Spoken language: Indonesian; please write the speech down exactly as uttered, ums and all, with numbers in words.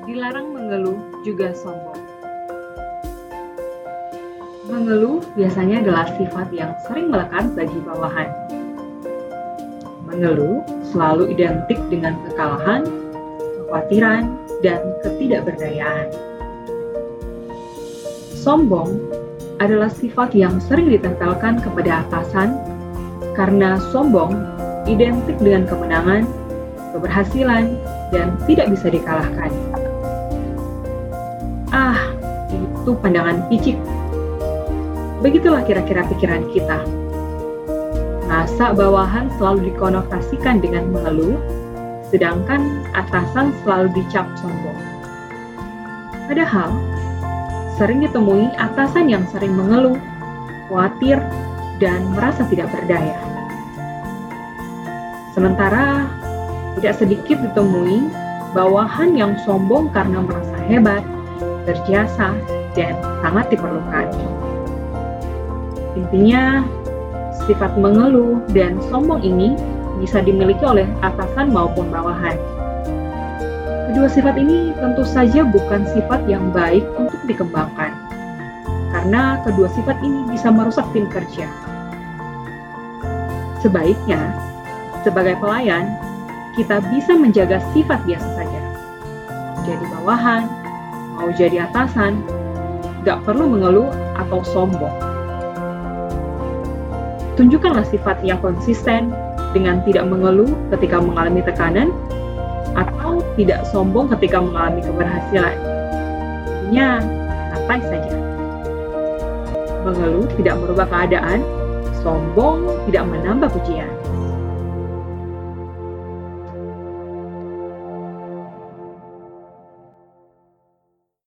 Dilarang mengeluh juga sombong. Mengeluh biasanya adalah sifat yang sering melekat bagi bawahan. Mengeluh selalu identik dengan kekalahan, kekhawatiran, dan ketidakberdayaan. Sombong adalah sifat yang sering ditempelkan kepada atasan karena sombong identik dengan kemenangan, keberhasilan, dan tidak bisa dikalahkan. Ah, itu pandangan picik. Begitulah kira-kira pikiran kita. Masa bawahan selalu dikonotasikan dengan mengeluh, sedangkan atasan selalu dicap sombong. Padahal, sering ditemui atasan yang sering mengeluh, khawatir, dan merasa tidak berdaya. Sementara, tidak sedikit ditemui bawahan yang sombong karena merasa hebat, berjasa, dan sangat diperlukan. Intinya, sifat mengeluh dan sombong ini bisa dimiliki oleh atasan maupun bawahan. Kedua sifat ini tentu saja bukan sifat yang baik untuk dikembangkan, karena kedua sifat ini bisa merusak tim kerja. Sebaiknya, sebagai pelayan, kita bisa menjaga sifat biasa saja. Jadi bawahan, mau jadi atasan, gak perlu mengeluh atau sombong. Tunjukkanlah sifat yang konsisten dengan tidak mengeluh ketika mengalami tekanan atau tidak sombong ketika mengalami keberhasilan. Intinya, santai saja. Mengeluh tidak merubah keadaan, sombong tidak menambah pujian.